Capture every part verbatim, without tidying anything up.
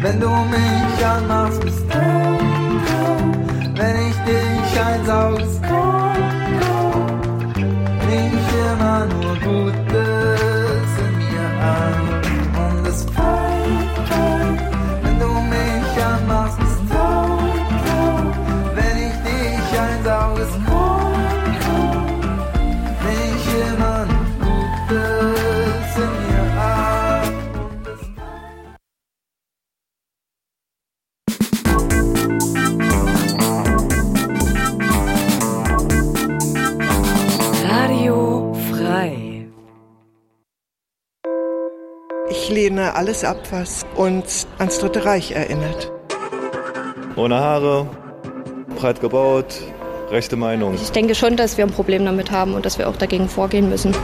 Wenn du mich anmachst, bist du grau. Wenn ich dich einsaugst, ich immer nur Gutes in mir an. Und es fällt, wenn du mich anmachst, bist du grau. Wenn ich dich einsauge, ist grau. Ich immer nur Gutes in mir an. Radio frei. Ich lehne alles ab, was uns ans Dritte Reich erinnert. Ohne Haare, breit gebaut, rechte Meinung. Ich denke schon, dass wir ein Problem damit haben und dass wir auch dagegen vorgehen müssen.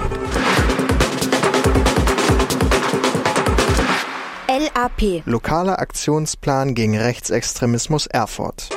L A P. Lokaler Aktionsplan gegen Rechtsextremismus Erfurt.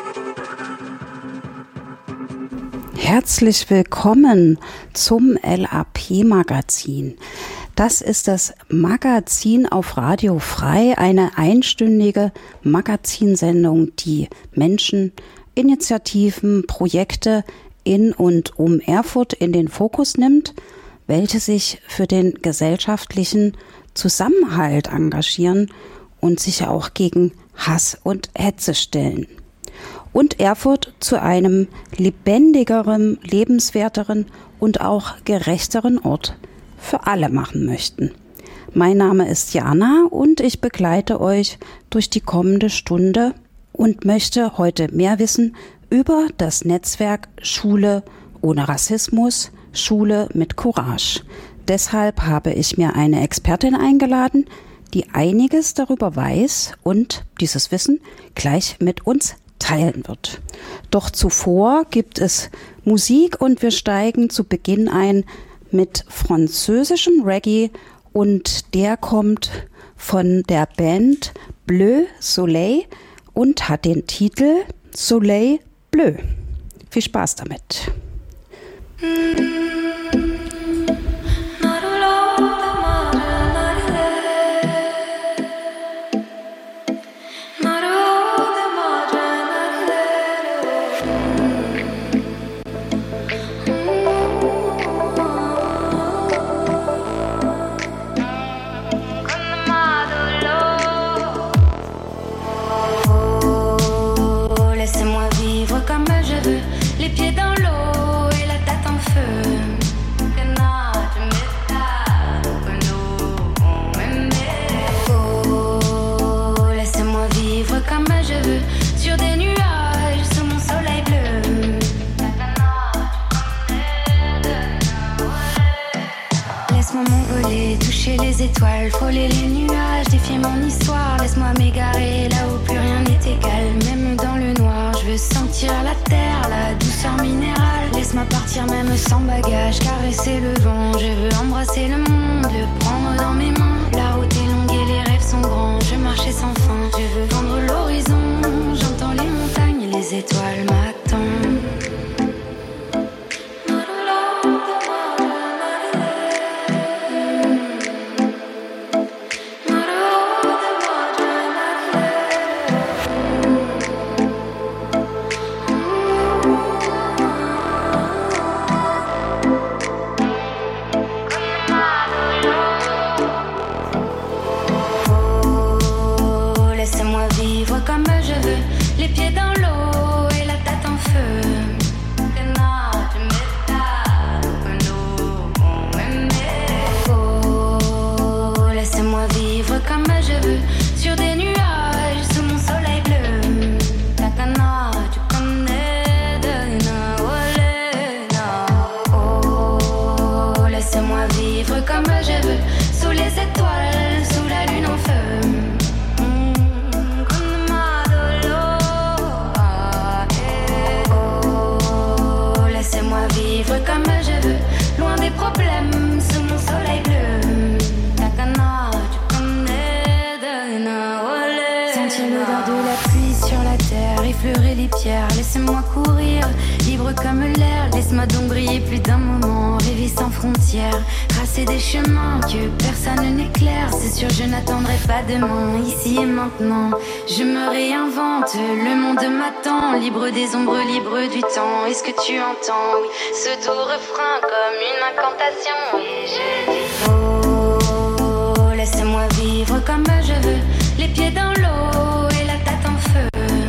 Herzlich willkommen zum L A P-Magazin. Das ist das Magazin auf Radio Frei, eine einstündige Magazinsendung, die Menschen, Initiativen, Projekte in und um Erfurt in den Fokus nimmt, welche sich für den gesellschaftlichen Zusammenhalt engagieren und sich auch gegen Hass und Hetze stellen. Und Erfurt zu einem lebendigeren, lebenswerteren und auch gerechteren Ort für alle machen möchten. Mein Name ist Jana und ich begleite euch durch die kommende Stunde und möchte heute mehr wissen über das Netzwerk Schule ohne Rassismus, Schule mit Courage. Deshalb habe ich mir eine Expertin eingeladen, die einiges darüber weiß und dieses Wissen gleich mit uns teilen wird. Doch zuvor gibt es Musik und wir steigen zu Beginn ein mit französischem Reggae und der kommt von der Band Bleu Soleil und hat den Titel Soleil Bleu. Viel Spaß damit. Étoiles, frôler les nuages, défier mon histoire. Laisse-moi m'égarer là où plus rien n'est égal. Même dans le noir, je veux sentir la terre, la douceur minérale. Laisse-moi partir même sans bagage, caresser le vent. Je veux embrasser le monde, le prendre dans mes mains. La route est longue et les rêves sont grands. Je veux marcher sans fin, je veux vendre l'horizon. J'entends les montagnes et les étoiles m'attendent. Sentir l'odeur de la pluie sur la terre, effleurer les pierres, laissez-moi courir, libre comme l'air, laisse-moi donc briller plus d'un moment, rêver sans frontières, tracer des chemins que personne n'éclaire, c'est sûr je n'attendrai pas demain, ici et maintenant, je me réinvente, le monde m'attend, libre des ombres, libre du temps, est-ce que tu entends, oui, ce doux refrain comme une incantation, et je dis oh, laisse-moi vivre comme je veux, les pieds dans l'eau et la tête en feu.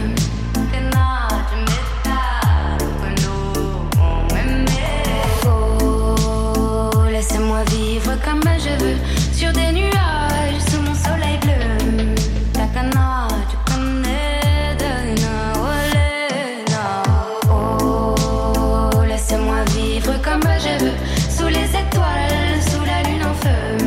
Oh, laissez-moi vivre comme je veux, sur des nuages, sous mon soleil bleu. Takana, tu connais de Naolena. Oh, laissez-moi vivre comme je veux, sous les étoiles, sous la lune en feu.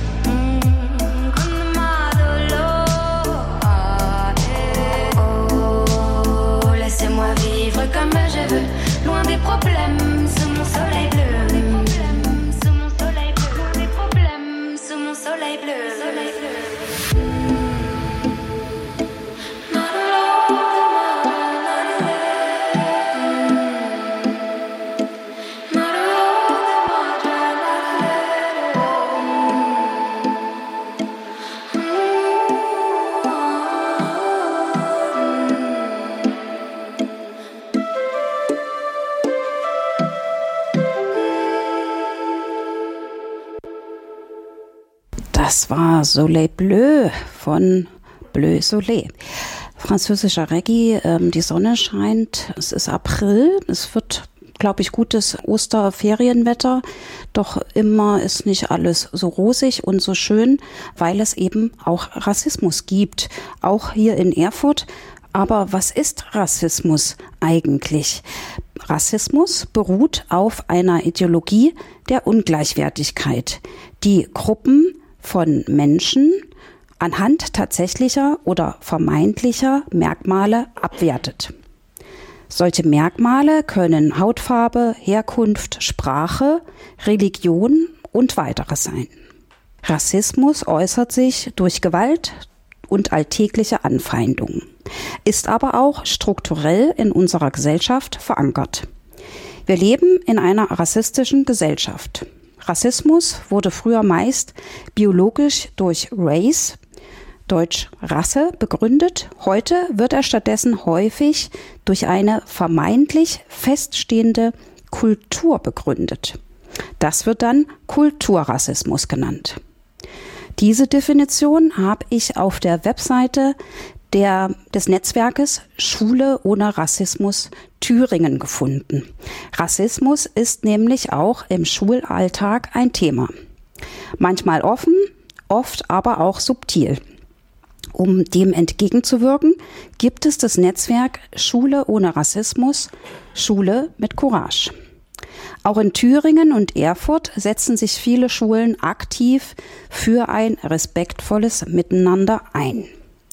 Laissez-moi vivre comme je veux, loin des problèmes, sous mon soleil bleu. Sous mon soleil bleu, loin des problèmes, sous mon soleil bleu. Soleil bleu. Das war Soleil Bleu von Bleu Soleil. Französischer Reggae, ähm, die Sonne scheint, es ist April, es wird, glaube ich, gutes Osterferienwetter, doch immer ist nicht alles so rosig und so schön, weil es eben auch Rassismus gibt, auch hier in Erfurt. Aber was ist Rassismus eigentlich? Rassismus beruht auf einer Ideologie der Ungleichwertigkeit, die Gruppen von Menschen anhand tatsächlicher oder vermeintlicher Merkmale abwertet. Solche Merkmale können Hautfarbe, Herkunft, Sprache, Religion und weiteres sein. Rassismus äußert sich durch Gewalt und alltägliche Anfeindungen, ist aber auch strukturell in unserer Gesellschaft verankert. Wir leben in einer rassistischen Gesellschaft. Rassismus wurde früher meist biologisch durch Race, Deutsch Rasse, begründet. Heute wird er stattdessen häufig durch eine vermeintlich feststehende Kultur begründet. Das wird dann Kulturrassismus genannt. Diese Definition habe ich auf der Webseite der, des Netzwerkes Schule ohne Rassismus Thüringen gefunden. Rassismus ist nämlich auch im Schulalltag ein Thema. Manchmal offen, oft aber auch subtil. Um dem entgegenzuwirken, gibt es das Netzwerk Schule ohne Rassismus, Schule mit Courage. Auch in Thüringen und Erfurt setzen sich viele Schulen aktiv für ein respektvolles Miteinander ein.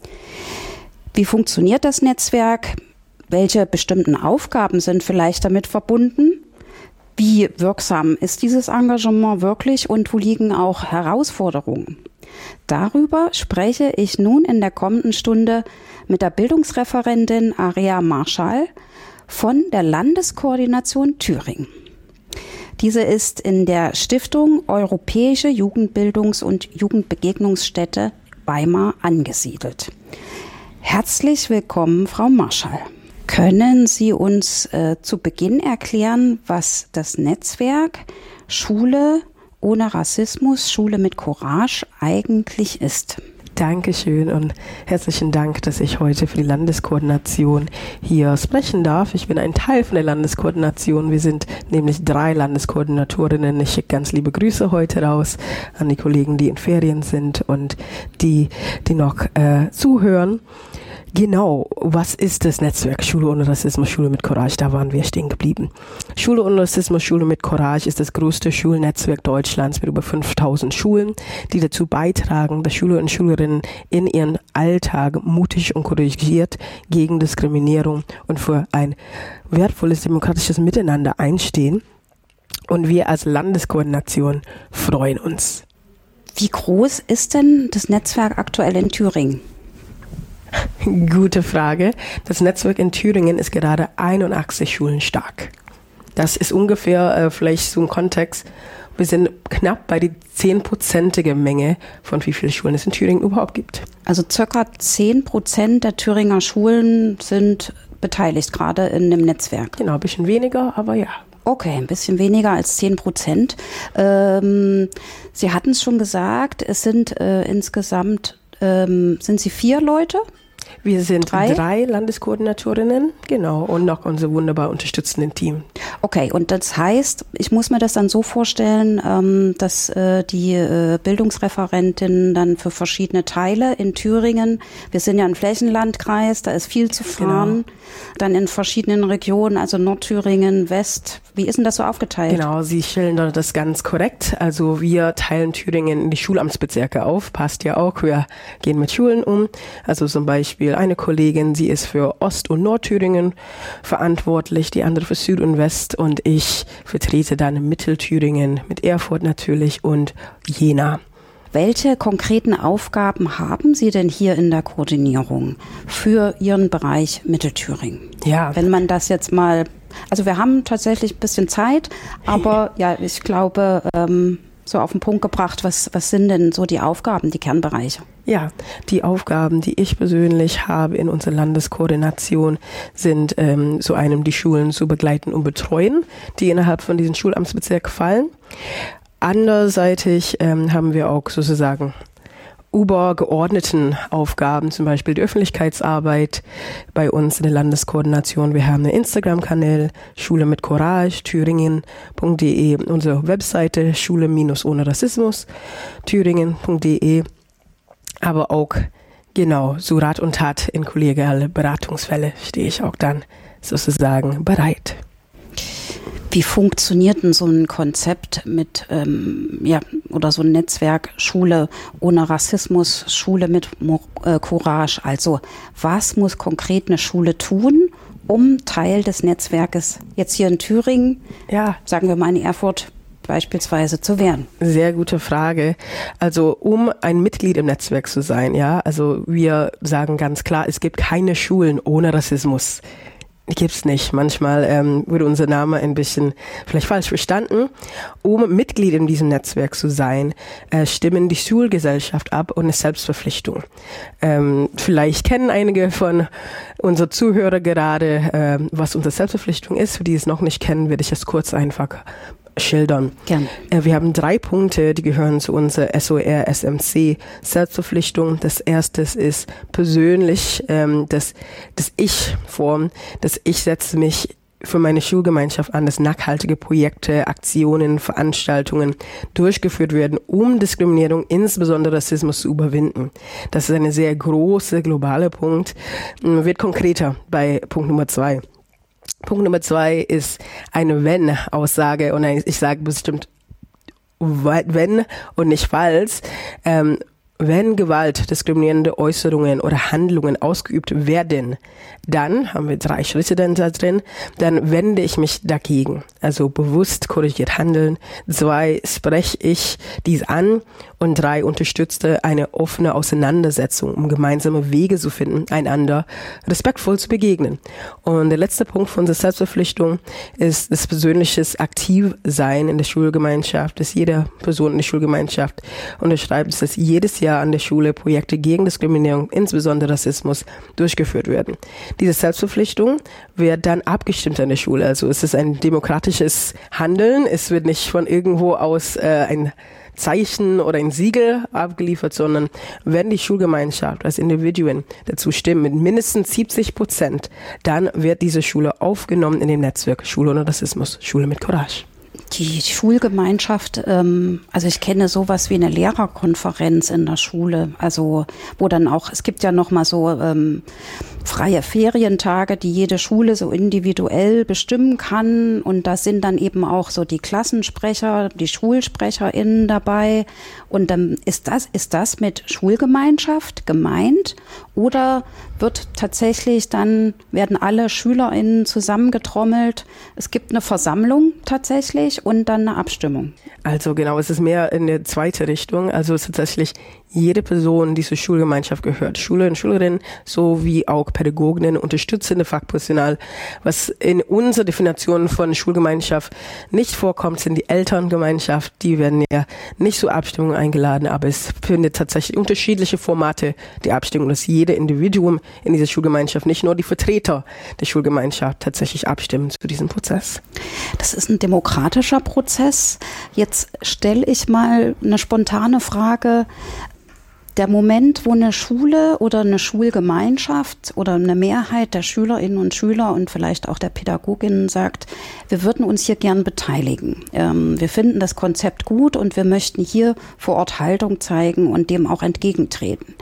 Wie funktioniert das Netzwerk? Welche bestimmten Aufgaben sind vielleicht damit verbunden? Wie wirksam ist dieses Engagement wirklich und wo liegen auch Herausforderungen? Darüber spreche ich nun in der kommenden Stunde mit der Bildungsreferentin Aria Marschall von der Landeskoordination Thüringen. Diese ist in der Stiftung Europäische Jugendbildungs- und Jugendbegegnungsstätte Weimar angesiedelt. Herzlich willkommen, Frau Marschall. Können Sie uns äh, zu Beginn erklären, was das Netzwerk Schule ohne Rassismus, Schule mit Courage eigentlich ist? Dankeschön und herzlichen Dank, dass ich heute für die Landeskoordination hier sprechen darf. Ich bin ein Teil von der Landeskoordination. Wir sind nämlich drei Landeskoordinatorinnen. Ich schicke ganz liebe Grüße heute raus an die Kollegen, die in Ferien sind und die, die noch äh, zuhören. Genau, was ist das Netzwerk Schule ohne Rassismus, Schule mit Courage? Da waren wir stehen geblieben. Schule ohne Rassismus, Schule mit Courage ist das größte Schulnetzwerk Deutschlands mit über fünftausend Schulen, die dazu beitragen, dass Schüler und Schülerinnen in ihren Alltag mutig und couragiert gegen Diskriminierung und für ein wertvolles demokratisches Miteinander einstehen. Und wir als Landeskoordination freuen uns. Wie groß ist denn das Netzwerk aktuell in Thüringen? Gute Frage. Das Netzwerk in Thüringen ist gerade einundachtzig Schulen stark. Das ist ungefähr äh, vielleicht so ein Kontext. Wir sind knapp bei die zehnprozentige Menge von wie viele Schulen es in Thüringen überhaupt gibt. Also circa zehn Prozent der Thüringer Schulen sind beteiligt, gerade in dem Netzwerk. Genau, ein bisschen weniger, aber ja. Okay, ein bisschen weniger als zehn Prozent. Ähm, Sie hatten es schon gesagt, es sind äh, insgesamt, ähm, sind Sie vier Leute? Wir sind drei? drei Landeskoordinatorinnen, genau, und noch unser wunderbar unterstützenden Team. Okay, und das heißt, ich muss mir das dann so vorstellen, ähm, dass äh, die äh, Bildungsreferentin dann für verschiedene Teile in Thüringen, wir sind ja ein Flächenlandkreis, da ist viel zu fahren, genau. Dann in verschiedenen Regionen, also Nordthüringen, West, wie ist denn das so aufgeteilt? Genau, Sie schildern das ganz korrekt. Also wir teilen Thüringen in die Schulamtsbezirke auf, passt ja auch, wir gehen mit Schulen um, also zum Beispiel eine Kollegin, sie ist für Ost- und Nordthüringen verantwortlich, die andere für Süd und West und ich vertrete dann Mittelthüringen mit Erfurt natürlich und Jena. Welche konkreten Aufgaben haben Sie denn hier in der Koordinierung für Ihren Bereich Mittelthüringen? Ja. Wenn man das jetzt mal, also wir haben tatsächlich ein bisschen Zeit, aber ja, ich glaube, ähm, so auf den Punkt gebracht, was, was sind denn so die Aufgaben, die Kernbereiche? Ja, die Aufgaben, die ich persönlich habe in unserer Landeskoordination, sind ähm, so einem die Schulen zu begleiten und betreuen, die innerhalb von diesem Schulamtsbezirk fallen. Anderseitig ähm, haben wir auch sozusagen übergeordneten Aufgaben, zum Beispiel die Öffentlichkeitsarbeit bei uns in der Landeskoordination. Wir haben einen Instagram-Kanal, Schule mit Courage, thüringen punkt de, unsere Webseite Schule ohne Rassismus, thüringen punkt de, aber auch genau zu Rat und Tat in kollegiale Beratungsfälle stehe ich auch dann sozusagen bereit. Wie funktioniert denn so ein Konzept mit, ähm, ja, oder so ein Netzwerk Schule ohne Rassismus, Schule mit Mo- äh, Courage? Also, was muss konkret eine Schule tun, um Teil des Netzwerkes jetzt hier in Thüringen, ja, sagen wir mal in Erfurt beispielsweise, zu werden? Sehr gute Frage. Also, um ein Mitglied im Netzwerk zu sein, ja, also wir sagen ganz klar, es gibt keine Schulen ohne Rassismus. Gibt's nicht. Manchmal ähm, wurde unser Name ein bisschen vielleicht falsch verstanden. Um Mitglied in diesem Netzwerk zu sein, äh, stimmen die Schulgesellschaft ab und eine Selbstverpflichtung. Ähm, vielleicht kennen einige von unseren Zuhörern gerade, äh, was unsere Selbstverpflichtung ist. Für die es noch nicht kennen, werde ich es kurz einfach schildern. Gerne. Äh, wir haben drei Punkte, die gehören zu unserer S O R S M C Selbstverpflichtung. Das erste ist persönlich ähm, das, das Ich-Form. Das Ich setze mich für meine Schulgemeinschaft an, dass nachhaltige Projekte, Aktionen, Veranstaltungen durchgeführt werden, um Diskriminierung, insbesondere Rassismus, zu überwinden. Das ist ein sehr großer, globaler Punkt. Wird konkreter bei Punkt Nummer zwei. Punkt Nummer zwei ist eine Wenn-Aussage und ich sage bestimmt wenn und nicht falls. Ähm, wenn Gewalt, diskriminierende Äußerungen oder Handlungen ausgeübt werden, dann haben wir drei Schritte dann da drin, dann wende ich mich dagegen. Also bewusst korrigiert handeln. Zwei, spreche ich dies an. Und drei, unterstützte eine offene Auseinandersetzung, um gemeinsame Wege zu finden, einander respektvoll zu begegnen. Und der letzte Punkt von unserer Selbstverpflichtung ist das persönliche Aktivsein in der Schulgemeinschaft, dass jede Person in der Schulgemeinschaft unterschreibt, dass jedes Jahr an der Schule Projekte gegen Diskriminierung, insbesondere Rassismus, durchgeführt werden. Diese Selbstverpflichtung wird dann abgestimmt an der Schule. Also es ist ein demokratisches Handeln. Es wird nicht von irgendwo aus äh, ein Zeichen oder ein Siegel abgeliefert, sondern wenn die Schulgemeinschaft als Individuen dazu stimmen, mit mindestens siebzig Prozent, dann wird diese Schule aufgenommen in dem Netzwerk Schule ohne Rassismus, Schule mit Courage. Die Schulgemeinschaft, ähm, also ich kenne sowas wie eine Lehrerkonferenz in der Schule, also wo dann auch, es gibt ja noch mal so ähm, freie Ferientage, die jede Schule so individuell bestimmen kann und da sind dann eben auch so die Klassensprecher, die SchulsprecherInnen dabei und dann ist das, ist das mit Schulgemeinschaft gemeint oder wird tatsächlich dann, werden alle SchülerInnen zusammengetrommelt, es gibt eine Versammlung tatsächlich und dann eine Abstimmung? Also genau, es ist mehr in der zweite Richtung. Also es ist tatsächlich jede Person, die zur Schulgemeinschaft gehört, Schüler und Schülerinnen, sowie auch Pädagoginnen, unterstützende Fachpersonal. Was in unserer Definition von Schulgemeinschaft nicht vorkommt, sind die Elterngemeinschaft. Die werden ja nicht zur Abstimmung eingeladen, aber es findet tatsächlich unterschiedliche Formate der Abstimmung, dass jede Individuum in dieser Schulgemeinschaft, nicht nur die Vertreter der Schulgemeinschaft, tatsächlich abstimmen zu diesem Prozess. Das ist ein demokratischer Prozess. Jetzt stelle ich mal eine spontane Frage. Der Moment, wo eine Schule oder eine Schulgemeinschaft oder eine Mehrheit der Schülerinnen und Schüler und vielleicht auch der Pädagoginnen sagt, wir würden uns hier gern beteiligen. Ähm, wir finden das Konzept gut und wir möchten hier vor Ort Haltung zeigen und dem auch entgegentreten.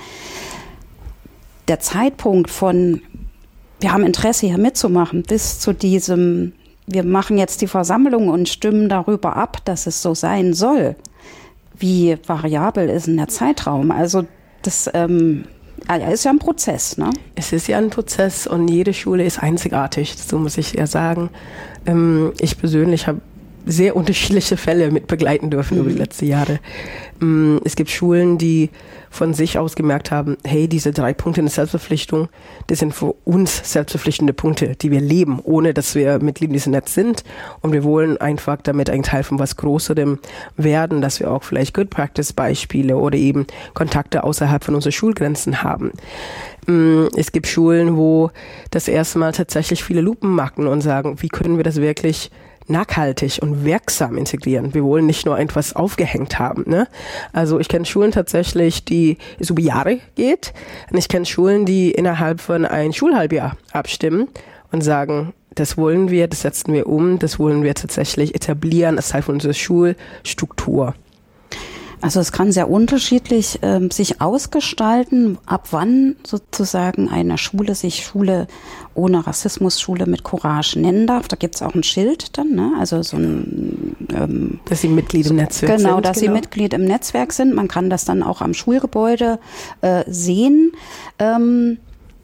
Der Zeitpunkt von, wir haben Interesse hier mitzumachen, bis zu diesem, wir machen jetzt die Versammlung und stimmen darüber ab, dass es so sein soll. Wie variabel ist denn der Zeitraum? Also das ähm, ist ja ein Prozess, ne? Es ist ja ein Prozess und jede Schule ist einzigartig, so muss ich ja sagen. Ähm, ich persönlich habe sehr unterschiedliche Fälle mit begleiten dürfen mhm. über die letzten Jahre. Ähm, es gibt Schulen, die von sich aus gemerkt haben, hey, diese drei Punkte in der Selbstverpflichtung, das sind für uns selbstverpflichtende Punkte, die wir leben, ohne dass wir Mitglied in diesem Netz sind. Und wir wollen einfach damit ein Teil von was Größerem werden, dass wir auch vielleicht Good Practice Beispiele oder eben Kontakte außerhalb von unseren Schulgrenzen haben. Es gibt Schulen, wo das erste Mal tatsächlich viele Lupen machen und sagen, wie können wir das wirklich nachhaltig und wirksam integrieren. Wir wollen nicht nur etwas aufgehängt haben. Ne? Also ich kenne Schulen tatsächlich, die es über Jahre geht. Und ich kenne Schulen, die innerhalb von ein Schulhalbjahr abstimmen und sagen, das wollen wir, das setzen wir um, das wollen wir tatsächlich etablieren als Teil von unserer Schulstruktur. Also es kann sehr unterschiedlich ähm, sich ausgestalten, ab wann sozusagen eine Schule sich Schule ohne Rassismus, Schule mit Courage nennen darf. Da gibt es auch ein Schild dann, ne? Also so ein ähm, dass sie Mitglied im Netzwerk genau, sind. Dass genau, dass sie Mitglied im Netzwerk sind. Man kann das dann auch am Schulgebäude äh, sehen. Ähm,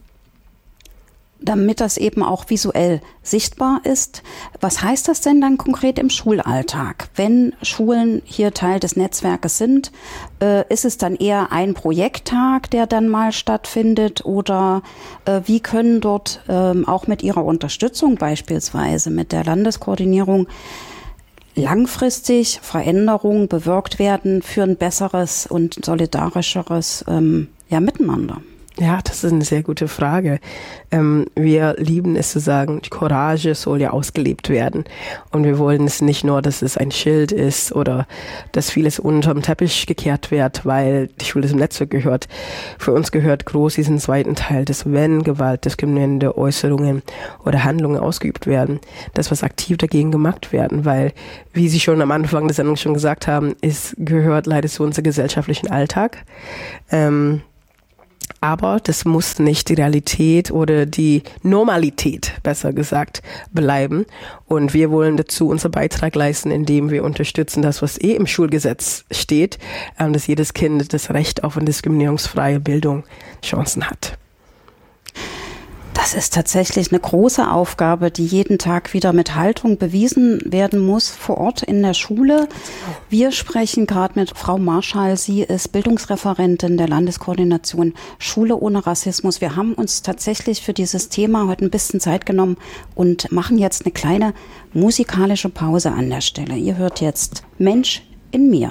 damit das eben auch visuell sichtbar ist. Was heißt das denn dann konkret im Schulalltag? Wenn Schulen hier Teil des Netzwerkes sind, äh, ist es dann eher ein Projekttag, der dann mal stattfindet, oder äh, wie können dort ähm, auch mit ihrer Unterstützung, beispielsweise mit der Landeskoordinierung, langfristig Veränderungen bewirkt werden für ein besseres und solidarischeres ähm, ja, Miteinander? Ja, das ist eine sehr gute Frage. Ähm, wir lieben es zu sagen, die Courage soll ja ausgelebt werden. Und wir wollen es nicht nur, dass es ein Schild ist oder dass vieles unterm Teppich gekehrt wird, weil die Schule zum Netzwerk gehört. Für uns gehört groß diesen zweiten Teil, dass wenn Gewalt, diskriminierende Äußerungen oder Handlungen ausgeübt werden, dass was aktiv dagegen gemacht werden. Weil, wie Sie schon am Anfang der Sendung schon gesagt haben, es gehört leider zu unserem gesellschaftlichen Alltag. Ähm, Aber das muss nicht die Realität oder die Normalität, besser gesagt, bleiben. Und wir wollen dazu unseren Beitrag leisten, indem wir unterstützen, das, was eh im Schulgesetz steht, dass jedes Kind das Recht auf eine diskriminierungsfreie Bildung Chancen hat. Das ist tatsächlich eine große Aufgabe, die jeden Tag wieder mit Haltung bewiesen werden muss vor Ort in der Schule. Wir sprechen gerade mit Frau Marschall. Sie ist Bildungsreferentin der Landeskoordination Schule ohne Rassismus. Wir haben uns tatsächlich für dieses Thema heute ein bisschen Zeit genommen und machen jetzt eine kleine musikalische Pause an der Stelle. Ihr hört jetzt Mensch in mir.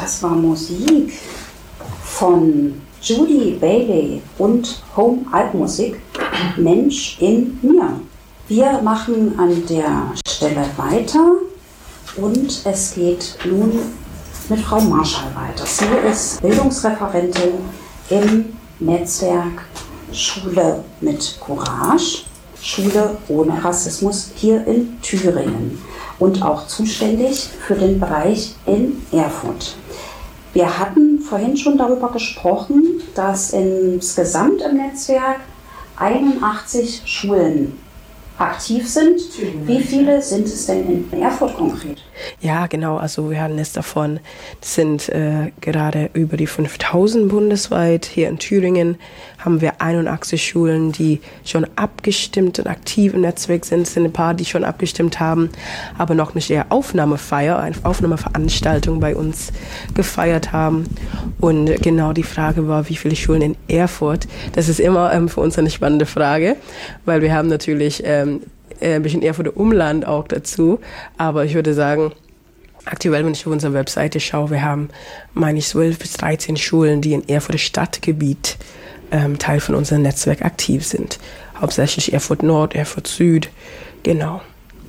Das war Musik von Judy Bailey und Home Altmusik, Mensch in mir. Wir machen an der Stelle weiter und es geht nun mit Frau Marschall weiter. Sie ist Bildungsreferentin im Netzwerk Schule mit Courage, Schule ohne Rassismus hier in Thüringen und auch zuständig für den Bereich in Erfurt. Wir hatten vorhin schon darüber gesprochen, dass insgesamt im Netzwerk einundachtzig Schulen aktiv sind. Wie viele sind es denn in Erfurt konkret? Ja, genau. Also wir haben es davon, das sind äh, gerade über die fünftausend bundesweit. Hier in Thüringen haben wir einundachtzig Schulen, die schon abgestimmt und aktiv im Netzwerk sind. Es sind ein paar, die schon abgestimmt haben, aber noch nicht ihre Aufnahmefeier, eine Aufnahmeveranstaltung bei uns gefeiert haben. Und genau die Frage war, wie viele Schulen in Erfurt? Das ist immer ähm, für uns eine spannende Frage, weil wir haben natürlich ähm, ein bisschen Erfurter Umland auch dazu. Aber ich würde sagen, aktuell, wenn ich auf unserer Webseite schaue, wir haben, meine ich, zwölf bis dreizehn Schulen, die in Erfurter Stadtgebiet ähm, Teil von unserem Netzwerk aktiv sind. Hauptsächlich Erfurt Nord, Erfurt Süd, genau.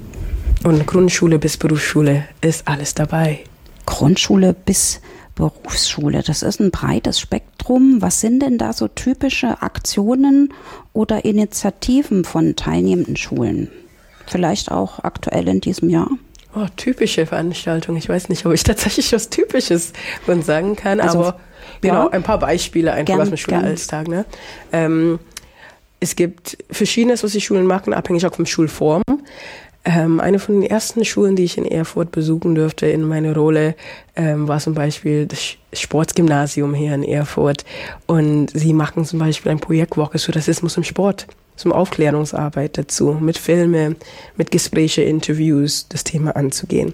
Und Grundschule bis Berufsschule ist alles dabei. Grundschule bis Berufsschule, das ist ein breites Spektrum. Was sind denn da so typische Aktionen oder Initiativen von teilnehmenden Schulen? Vielleicht auch aktuell in diesem Jahr? Oh, typische Veranstaltungen. Ich weiß nicht, ob ich tatsächlich was Typisches von sagen kann, also, aber genau, ja, ein paar Beispiele einfach gern, aus dem Schulalltag. Ne? Ähm, es gibt Verschiedenes, was die Schulen machen, abhängig auch vom Schulform. Ähm, eine von den ersten Schulen, die ich in Erfurt besuchen durfte in meiner Rolle, ähm, war zum Beispiel das Sportgymnasium hier in Erfurt. Und sie machen zum Beispiel ein Projektwoche zu Rassismus im Sport, zum Aufklärungsarbeit dazu, mit Filmen, mit Gespräche, Interviews, das Thema anzugehen.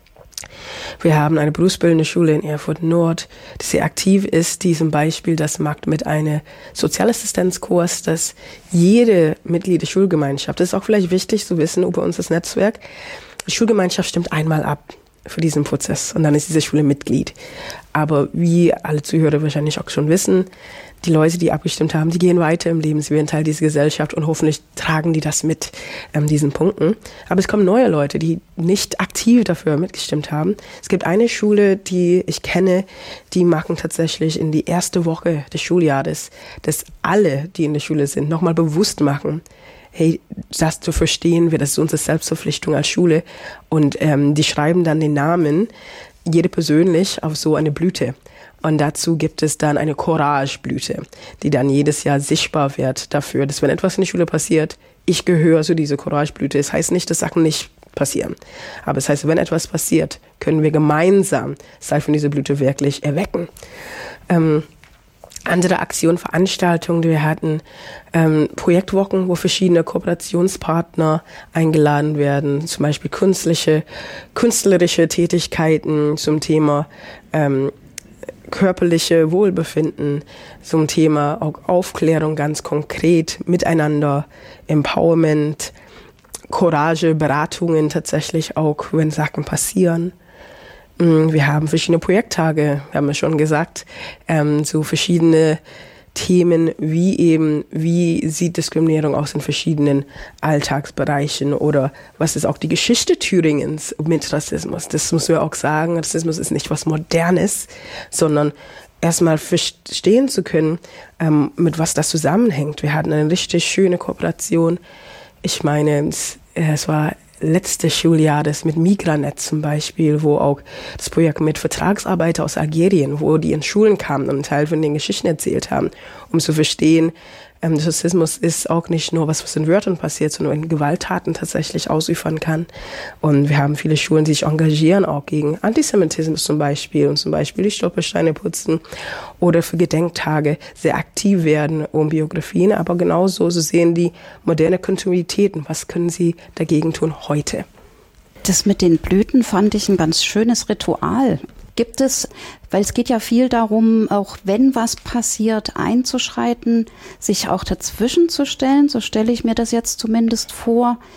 Wir haben eine berufsbildende Schule in Erfurt Nord, die sehr aktiv ist, die zum Beispiel das macht mit einem Sozialassistenzkurs, dass jede Mitglied der Schulgemeinschaft, das ist auch vielleicht wichtig zu wissen über unser Netzwerk, die Schulgemeinschaft stimmt einmal ab für diesen Prozess und dann ist diese Schule Mitglied. Aber wie alle Zuhörer wahrscheinlich auch schon wissen, die Leute, die abgestimmt haben, die gehen weiter im Leben, sie werden Teil dieser Gesellschaft und hoffentlich tragen die das mit, ähm, diesen Punkten. Aber es kommen neue Leute, die nicht aktiv dafür mitgestimmt haben. Es gibt eine Schule, die ich kenne, die machen tatsächlich in die erste Woche des Schuljahres, dass alle, die in der Schule sind, nochmal bewusst machen, hey, das zu verstehen, das ist unsere Selbstverpflichtung als Schule. Und ähm, die schreiben dann den Namen, jede persönlich, auf so eine Blüte. Und dazu gibt es dann eine Courage-Blüte, die dann jedes Jahr sichtbar wird dafür, dass wenn etwas in der Schule passiert, ich gehöre zu dieser Courage-Blüte. Das heißt nicht, dass Sachen nicht passieren. Aber es heißt, wenn etwas passiert, können wir gemeinsam das Teil von dieser Blüte wirklich erwecken. Ähm, andere Aktionen, Veranstaltungen, die wir hatten, ähm, Projektwochen, wo verschiedene Kooperationspartner eingeladen werden, zum Beispiel künstliche, künstlerische Tätigkeiten zum Thema ähm, körperliche Wohlbefinden, zum Thema auch Aufklärung ganz konkret, miteinander, Empowerment, Courage, Beratungen tatsächlich auch, wenn Sachen passieren. Wir haben verschiedene Projekttage, haben wir schon gesagt, ähm, so verschiedene Themen wie eben, wie sieht Diskriminierung aus in verschiedenen Alltagsbereichen oder was ist auch die Geschichte Thüringens mit Rassismus. Das müssen wir auch sagen, Rassismus ist nicht was Modernes, sondern erstmal verstehen zu können, ähm, mit was das zusammenhängt. Wir hatten eine richtig schöne Kooperation. Ich meine, es, es war letztes Schuljahr, das mit Migranet zum Beispiel, wo auch das Projekt mit Vertragsarbeiter aus Algerien, wo die in Schulen kamen und einen Teil von den Geschichten erzählt haben, um zu verstehen, ähm, Rassismus ist auch nicht nur was, was in Wörtern passiert, sondern in Gewalttaten tatsächlich ausüben kann. Und wir haben viele Schulen, die sich engagieren, auch gegen Antisemitismus zum Beispiel und zum Beispiel die Stolpersteine putzen oder für Gedenktage sehr aktiv werden um Biografien, aber genauso so sehen die moderne Kontinuitäten. Was können sie dagegen tun heute? Das mit den Blüten fand ich ein ganz schönes Ritual. Gibt es, weil es geht ja viel darum, auch wenn was passiert, einzuschreiten, sich auch dazwischen zu stellen, so stelle ich mir das jetzt zumindest vor.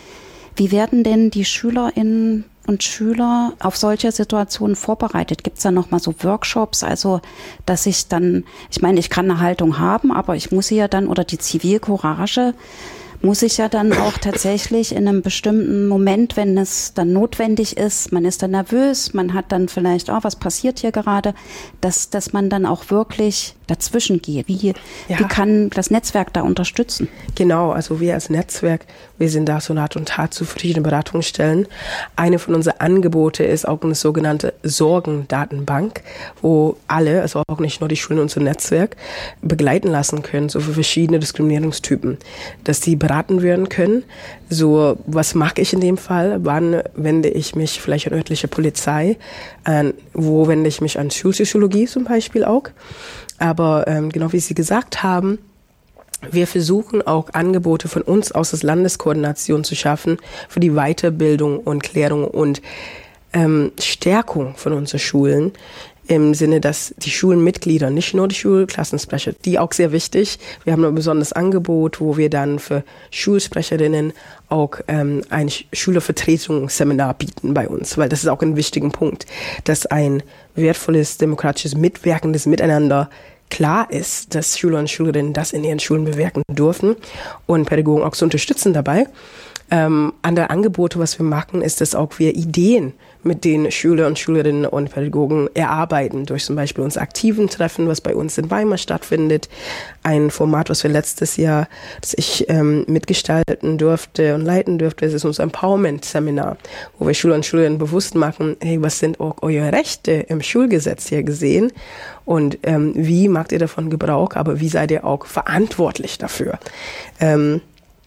Wie werden denn die Schülerinnen und Schüler auf solche Situationen vorbereitet? Gibt es da nochmal so Workshops, also dass ich dann, ich meine, ich kann eine Haltung haben, aber ich muss sie ja dann, oder die Zivilcourage, muss ich ja dann auch tatsächlich in einem bestimmten Moment, wenn es dann notwendig ist, man ist dann nervös, man hat dann vielleicht, oh, was passiert hier gerade, dass, dass man dann auch wirklich dazwischen geht. Wie, ja. wie kann das Netzwerk da unterstützen? Genau, also wir als Netzwerk, wir sind da so Rat und Tat zu verschiedenen Beratungsstellen. Eine von unseren Angebote ist auch eine sogenannte Sorgendatenbank, wo alle, also auch nicht nur die Schulen, unser Netzwerk, begleiten lassen können, so für verschiedene Diskriminierungstypen, dass die beraten werden können. So, was mache ich in dem Fall? Wann wende ich mich vielleicht an örtliche Polizei? An, wo wende ich mich an Schulpsychologie zum Beispiel auch? Aber ähm, genau wie Sie gesagt haben, wir versuchen auch Angebote von uns aus der Landeskoordination zu schaffen für die Weiterbildung und Klärung und ähm, Stärkung von unseren Schulen. Im Sinne, dass die Schulmitglieder, nicht nur die Schulklassensprecher, die auch sehr wichtig. Wir haben ein besonderes Angebot, wo wir dann für Schulsprecherinnen auch ähm, ein Schülervertretungsseminar bieten bei uns, weil das ist auch ein wichtiger Punkt, dass ein wertvolles, demokratisches, mitwirkendes Miteinander klar ist, dass Schüler und Schülerinnen das in ihren Schulen bewirken dürfen und Pädagogen auch zu unterstützen dabei. Ähm, andere Angebote, was wir machen, ist, dass auch wir Ideen mit den Schülern und Schülerinnen und Pädagogen erarbeiten, durch zum Beispiel unser aktiven Treffen, was bei uns in Weimar stattfindet. Ein Format, was wir letztes Jahr, das ich ähm, mitgestalten durfte und leiten durfte, das ist unser Empowerment-Seminar, wo wir Schüler und Schülerinnen bewusst machen, hey, was sind auch eure Rechte im Schulgesetz hier gesehen und ähm, wie macht ihr davon Gebrauch, aber wie seid ihr auch verantwortlich dafür? Ähm,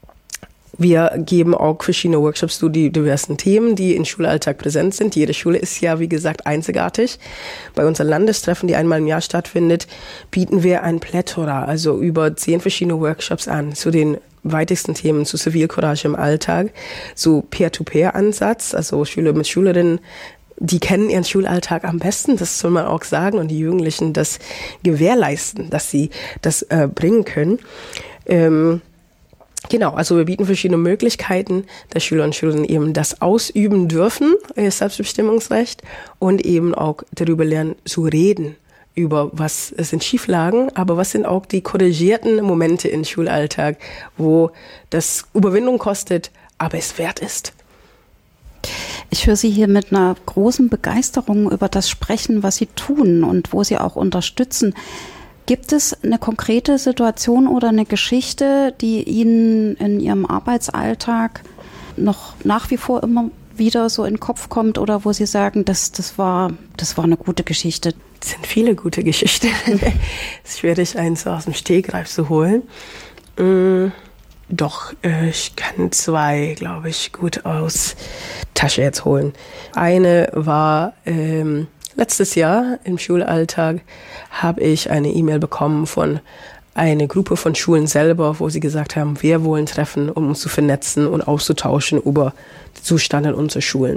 Wir geben auch verschiedene Workshops zu die diversen Themen, die im Schulalltag präsent sind. Jede Schule ist ja, wie gesagt, einzigartig. Bei unseren Landestreffen, die einmal im Jahr stattfindet, bieten wir ein Plethora, also über zehn verschiedene Workshops an zu den weitesten Themen, zu Zivilcourage im Alltag, zu Peer-to-Peer-Ansatz, also Schüler mit Schülerinnen, die kennen ihren Schulalltag am besten, das soll man auch sagen, und die Jugendlichen das gewährleisten, dass sie das äh, bringen können. Ähm, Genau, also wir bieten verschiedene Möglichkeiten, dass Schüler und Schülerinnen eben das ausüben dürfen, ihr Selbstbestimmungsrecht, und eben auch darüber lernen zu reden, über was sind Schieflagen, aber was sind auch die korrigierten Momente im Schulalltag, wo das Überwindung kostet, aber es wert ist. Ich höre Sie hier mit einer großen Begeisterung über das sprechen, was Sie tun und wo Sie auch unterstützen. Gibt es eine konkrete Situation oder eine Geschichte, die Ihnen in Ihrem Arbeitsalltag noch nach wie vor immer wieder so in den Kopf kommt oder wo Sie sagen, das, das war, das war eine gute Geschichte? Es sind viele gute Geschichten. Es ist schwierig, eins aus dem Stegreif zu holen. Mm, doch, äh, ich kann zwei, glaube ich, gut aus Tasche jetzt holen. Eine war ähm, letztes Jahr im Schulalltag habe ich eine E-Mail bekommen von einer Gruppe von Schulen selber, wo sie gesagt haben, wir wollen treffen, um uns zu vernetzen und auszutauschen über den Zustand in unseren Schulen.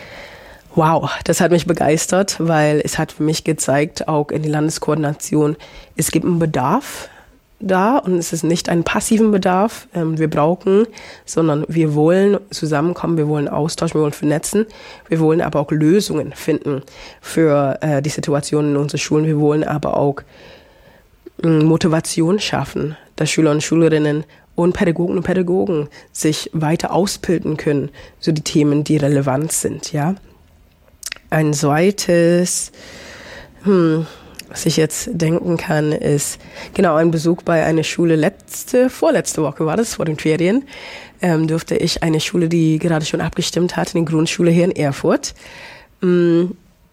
Wow, das hat mich begeistert, weil es hat für mich gezeigt, auch in der Landeskoordination, es gibt einen Bedarf da und es ist nicht ein passiven Bedarf, ähm, wir brauchen, sondern wir wollen zusammenkommen, wir wollen austauschen, wir wollen vernetzen, wir wollen aber auch Lösungen finden für äh, die Situation in unseren Schulen, wir wollen aber auch äh, Motivation schaffen, dass Schüler und Schülerinnen und Pädagogen und Pädagogen sich weiter ausbilden können, so die Themen, die relevant sind, ja. Ein zweites, hm, was ich jetzt denken kann, ist genau ein Besuch bei einer Schule letzte, vorletzte Woche war das, vor den Ferien, ähm, durfte ich eine Schule, die gerade schon abgestimmt hat, eine Grundschule hier in Erfurt, ähm,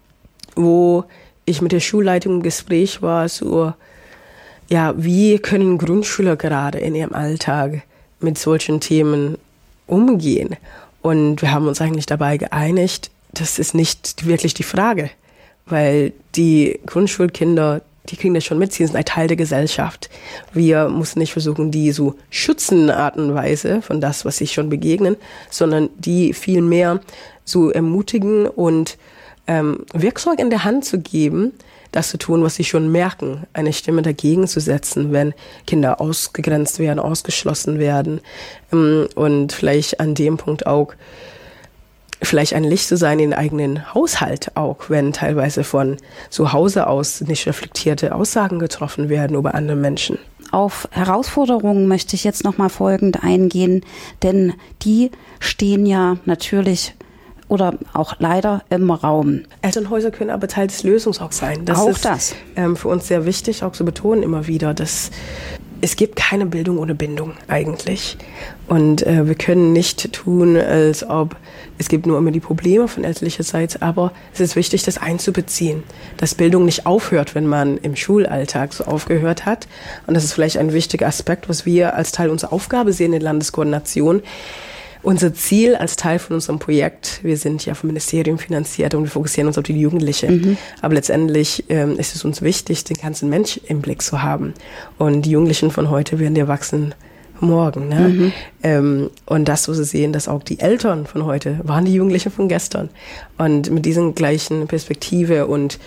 wo ich mit der Schulleitung im Gespräch war, so, ja, wie können Grundschüler gerade in ihrem Alltag mit solchen Themen umgehen? Und wir haben uns eigentlich dabei geeinigt, das ist nicht wirklich die Frage. Weil die Grundschulkinder, die kriegen das schon mit, sie sind ein Teil der Gesellschaft. Wir müssen nicht versuchen, die so schützen Art und Weise von das, was sich schon begegnen, sondern die viel mehr so ermutigen und ähm, Werkzeug in der Hand zu geben, das zu tun, was sie schon merken, eine Stimme dagegen zu setzen, wenn Kinder ausgegrenzt werden, ausgeschlossen werden, ähm, und vielleicht an dem Punkt auch vielleicht ein Licht zu sein in den eigenen Haushalt auch, wenn teilweise von zu Hause aus nicht reflektierte Aussagen getroffen werden über andere Menschen. Auf Herausforderungen möchte ich jetzt noch mal folgend eingehen, denn die stehen ja natürlich oder auch leider im Raum. Elternhäuser können aber Teil des Lösungs auch sein. Das auch ist das. Ähm, für uns sehr wichtig, auch zu betonen immer wieder, dass es gibt keine Bildung ohne Bindung eigentlich. Und äh, wir können nicht tun, als ob es gibt nur immer die Probleme von elterlicherseits, aber es ist wichtig, das einzubeziehen, dass Bildung nicht aufhört, wenn man im Schulalltag so aufgehört hat. Und das ist vielleicht ein wichtiger Aspekt, was wir als Teil unserer Aufgabe sehen in der Landeskoordination. Unser Ziel als Teil von unserem Projekt, wir sind ja vom Ministerium finanziert und wir fokussieren uns auf die Jugendliche. Mhm. Aber letztendlich ähm, ist es uns wichtig, den ganzen Mensch im Blick zu haben. Und die Jugendlichen von heute werden die Erwachsenen morgen. Ne? Mhm. Ähm, und das, wo sie sehen, dass auch die Eltern von heute waren die Jugendlichen von gestern. Und mit diesen gleichen Perspektive und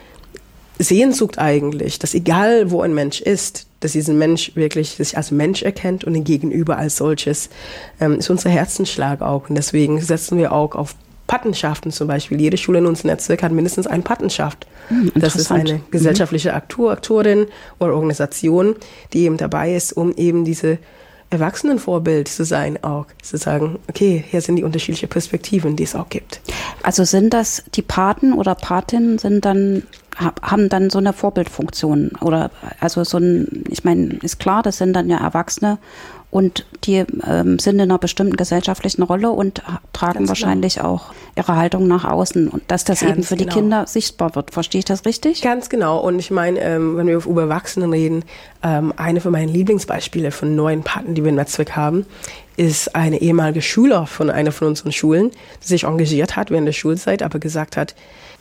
Sehnsucht eigentlich, dass egal wo ein Mensch ist, dass diesen Mensch wirklich sich als Mensch erkennt und den Gegenüber als solches, ähm, ist unser Herzensschlag auch. Und deswegen setzen wir auch auf Patenschaften zum Beispiel. Jede Schule in unserem Netzwerk hat mindestens eine Patenschaft. Mhm, das ist eine gesellschaftliche Aktor, Aktorin oder Organisation, die eben dabei ist, um eben diese Erwachsenenvorbild zu sein auch. Zu sagen, okay, hier sind die unterschiedlichen Perspektiven, die es auch gibt. Also sind das die Paten oder Patinnen sind dann haben dann so eine Vorbildfunktion oder also so ein, ich meine, ist klar, das sind dann ja Erwachsene und die ähm, sind in einer bestimmten gesellschaftlichen Rolle und tragen Ganz wahrscheinlich genau. auch ihre Haltung nach außen und dass das Ganz eben für die genau. Kinder sichtbar wird. Verstehe ich das richtig? Ganz genau. Und ich meine, ähm, wenn wir über Erwachsene reden, ähm, eine von meinen Lieblingsbeispiele von neuen Paten, die wir im Netzwerk haben, ist eine ehemalige Schüler von einer von unseren Schulen, die sich engagiert hat während der Schulzeit, aber gesagt hat,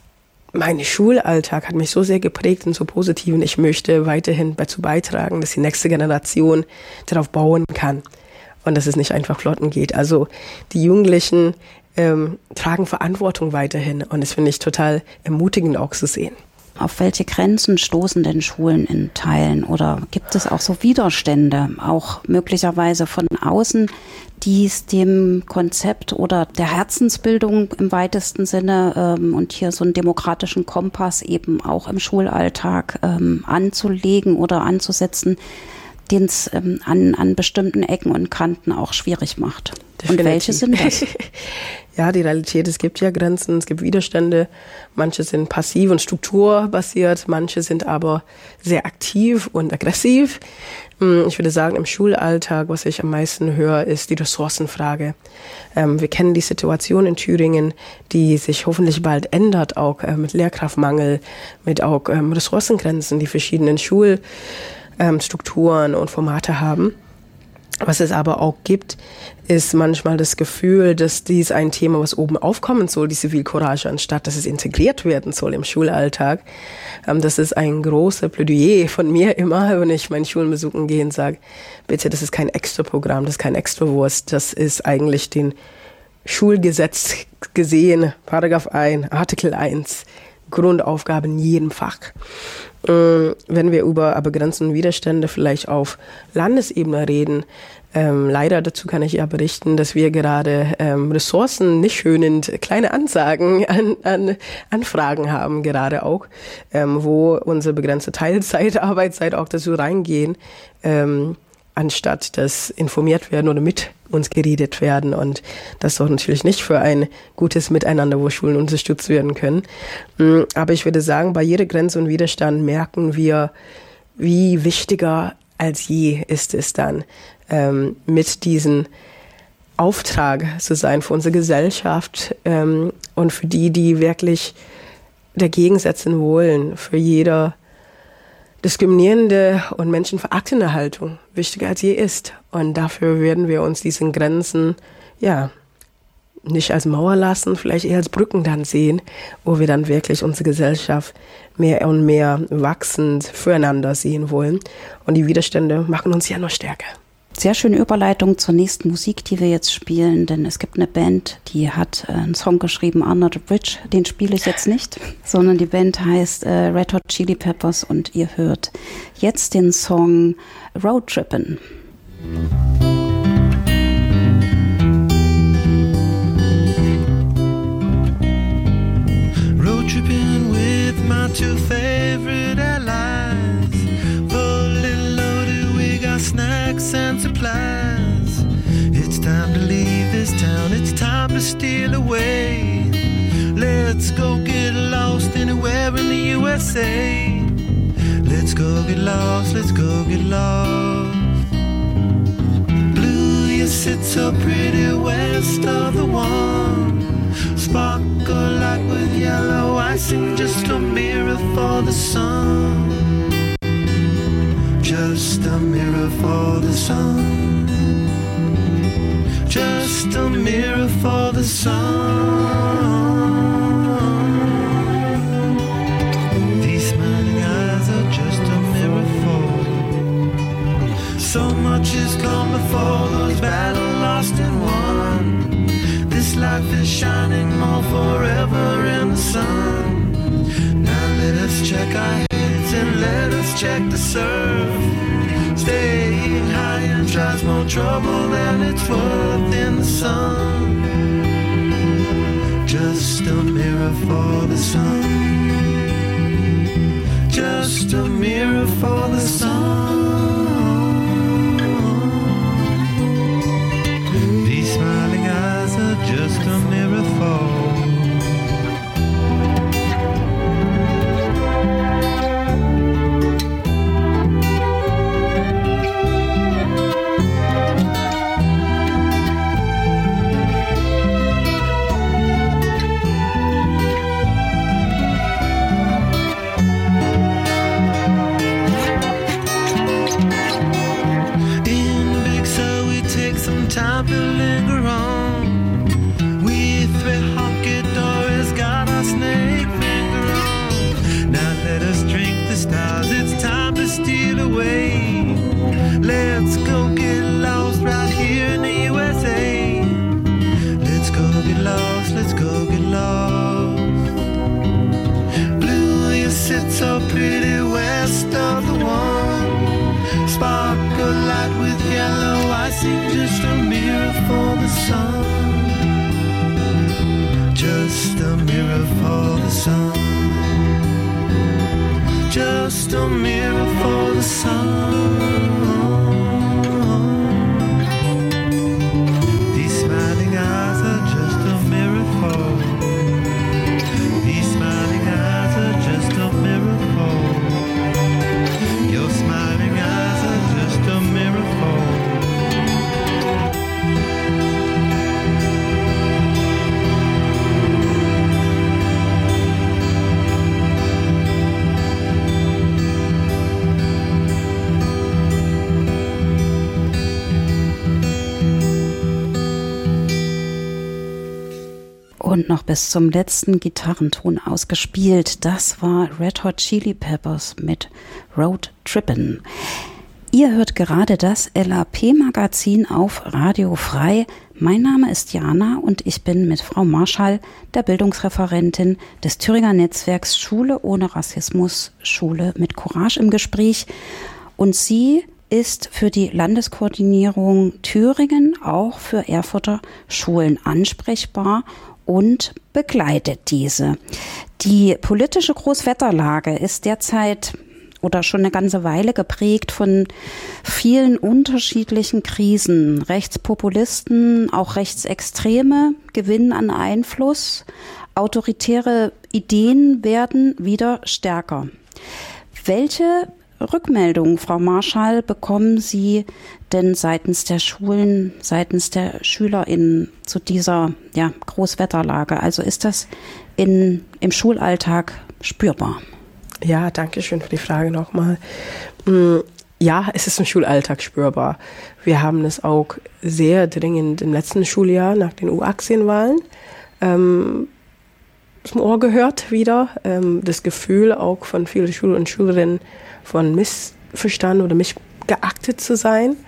mein Schulalltag hat mich so sehr geprägt und so positiv und ich möchte weiterhin dazu beitragen, dass die nächste Generation darauf bauen kann und dass es nicht einfach flotten geht. Also die Jugendlichen ähm, tragen Verantwortung weiterhin und das finde ich total ermutigend auch zu sehen. Auf welche Grenzen stoßen denn Schulen in Teilen oder gibt es auch so Widerstände, auch möglicherweise von außen, die es dem Konzept oder der Herzensbildung im weitesten Sinne ähm, und hier so einen demokratischen Kompass eben auch im Schulalltag ähm, anzulegen oder anzusetzen, den es ähm, an, an bestimmten Ecken und Kanten auch schwierig macht? Definitiv. Und welche sind das? Ja, die Realität, es gibt ja Grenzen, es gibt Widerstände. Manche sind passiv und strukturbasiert, manche sind aber sehr aktiv und aggressiv. Ich würde sagen, im Schulalltag, was ich am meisten höre, ist die Ressourcenfrage. Wir kennen die Situation in Thüringen, die sich hoffentlich bald ändert, auch mit Lehrkraftmangel, mit auch Ressourcengrenzen, die verschiedenen Schulstrukturen und Formate haben. Was es aber auch gibt, ist manchmal das Gefühl, dass dies ein Thema, was oben aufkommen soll, die Zivilcourage, anstatt dass es integriert werden soll im Schulalltag. Das ist ein großes Plädoyer von mir immer, wenn ich meine Schulen besuchen gehe und sage, bitte, das ist kein Extraprogramm, das ist kein Extrawurst, das ist eigentlich den Schulgesetz gesehen, Paragraph eins, Artikel eins, Grundaufgabe in jedem Fach. Wenn wir über aber Grenzen und Widerstände vielleicht auf Landesebene reden, ähm, leider dazu kann ich ja berichten, dass wir gerade ähm, Ressourcen nicht schönend kleine Ansagen an, an Anfragen haben, gerade auch, ähm, wo unsere begrenzte Teilzeit, Arbeitszeit auch dazu reingehen, ähm, anstatt dass informiert werden oder mit uns geredet werden. Und das sorgt natürlich nicht für ein gutes Miteinander, wo Schulen unterstützt werden können. Aber ich würde sagen, bei jeder Grenze und Widerstand merken wir, wie wichtiger als je ist es dann, ähm, mit diesem Auftrag zu sein für unsere Gesellschaft ähm, und für die, die wirklich dagegen setzen wollen, für jeder diskriminierende und menschenverachtende Haltung wichtiger als je ist. Und dafür werden wir uns diesen Grenzen, ja, nicht als Mauer lassen, vielleicht eher als Brücken dann sehen, wo wir dann wirklich unsere Gesellschaft mehr und mehr wachsend füreinander sehen wollen. Und die Widerstände machen uns ja noch stärker. sehr schöne Überleitung zur nächsten Musik, die wir jetzt spielen, denn es gibt eine Band, die hat einen Song geschrieben, Under the Bridge, den spiele ich jetzt nicht, sondern die Band heißt äh, Red Hot Chili Peppers und ihr hört jetzt den Song Road Trippin'. Road tripping with my two favorite allies. Snacks and supplies. It's time to leave this town. It's time to steal away. Let's go get lost anywhere in the U S A. Let's go get lost. Let's go get lost. Blue, you sit so pretty west of the one. Sparkle like with yellow icing, just a mirror for the sun. Just a mirror for the sun. Just a mirror for the sun. These smiling eyes are just a mirror for. So much has come before, those battles lost and won. This life is shining more forever in the sun. Now let us check our heads and let us check the surf. Staying high and tries more trouble than it's worth in the sun. Just a mirror for the sun. Just a mirror for the sun. These smiling eyes are just a mirror for. Time to linger on. We three honky doors got our snake finger on. Now let us drink the stars. It's time to steal away. Let's go get lost right here in the U S A. Let's go get lost. Let's go get lost. Blue, you sit so pretty west of the one. Sparkle light with yellow icing, just a mirror for the sun. Just a mirror for the sun. Just a mirror for the sun. These smiling eyes are just a mirror for. These smiling eyes are just a mirror for. Your smiling eyes are just a mirror for. Und noch bis zum letzten Gitarrenton ausgespielt. Das war Red Hot Chili Peppers mit Road Trippin'. Ihr hört gerade das L A P-Magazin auf Radio Frei. Mein Name ist Jana und ich bin mit Frau Marschall, der Bildungsreferentin des Thüringer Netzwerks Schule ohne Rassismus, Schule mit Courage im Gespräch. Und sie ist für die Landeskoordinierung Thüringen, auch für Erfurter Schulen ansprechbar und begleitet diese. Die politische Großwetterlage ist derzeit oder schon eine ganze Weile geprägt von vielen unterschiedlichen Krisen. Rechtspopulisten, auch Rechtsextreme gewinnen an Einfluss. Autoritäre Ideen werden wieder stärker. Welche Rückmeldungen, Frau Marschall, bekommen Sie denn seitens der Schulen, seitens der SchülerInnen zu dieser ja, Großwetterlage? Also ist das in, im Schulalltag spürbar? Ja, danke schön für die Frage nochmal. Ja, es ist im Schulalltag spürbar. Wir haben es auch sehr dringend im letzten Schuljahr nach den U achtzehn-Wahlen ähm, zum Ohr gehört wieder. Ähm, das Gefühl auch von vielen Schülern und Schülerinnen von missverstanden oder missgeachtet zu sein.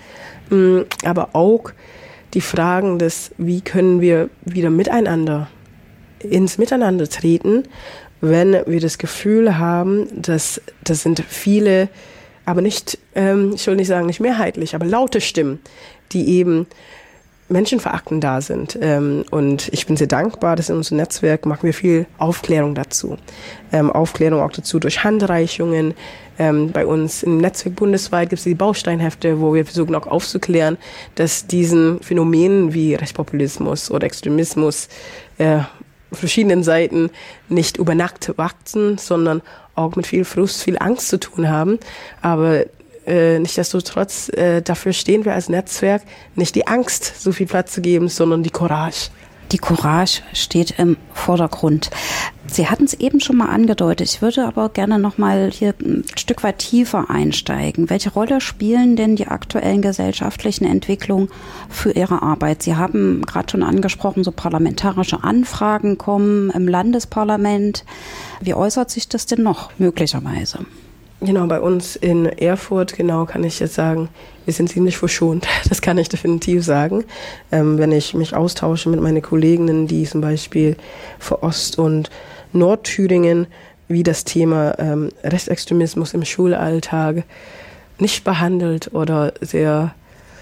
aber auch die Fragen des, wie können wir wieder miteinander ins Miteinander treten, wenn wir das Gefühl haben, dass das sind viele, aber nicht, ähm, ich will nicht sagen nicht mehrheitlich, aber laute Stimmen, die eben Menschenverachtend da sind. Ähm, und ich bin sehr dankbar, dass in unserem Netzwerk machen wir viel Aufklärung dazu. Ähm, Aufklärung auch dazu durch Handreichungen. Ähm, bei uns im Netzwerk bundesweit gibt es die Bausteinhefte, wo wir versuchen auch aufzuklären, dass diesen Phänomenen wie Rechtspopulismus oder Extremismus äh, verschiedenen Seiten nicht über Nacht wachsen, sondern auch mit viel Frust, viel Angst zu tun haben. Aber Äh, nichtsdestotrotz, äh, dafür stehen wir als Netzwerk, nicht die Angst so viel Platz zu geben, sondern die Courage. Die Courage steht im Vordergrund. Sie hatten es eben schon mal angedeutet. Ich würde aber gerne noch mal hier ein Stück weit tiefer einsteigen. Welche Rolle spielen denn die aktuellen gesellschaftlichen Entwicklungen für Ihre Arbeit? Sie haben gerade schon angesprochen, so parlamentarische Anfragen kommen im Landesparlament. Wie äußert sich das denn noch möglicherweise? Genau, bei uns in Erfurt, genau, kann ich jetzt sagen, wir sind ziemlich verschont. Das kann ich definitiv sagen. Ähm, wenn ich mich austausche mit meinen Kolleginnen, die zum Beispiel für Ost- und Nordthüringen, wie das Thema ähm, Rechtsextremismus im Schulalltag nicht behandelt oder sehr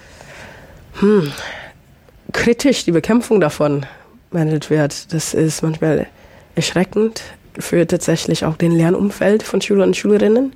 hm, kritisch die Bekämpfung davon behandelt wird, das ist manchmal erschreckend für tatsächlich auch den Lernumfeld von Schüler und Schülerinnen.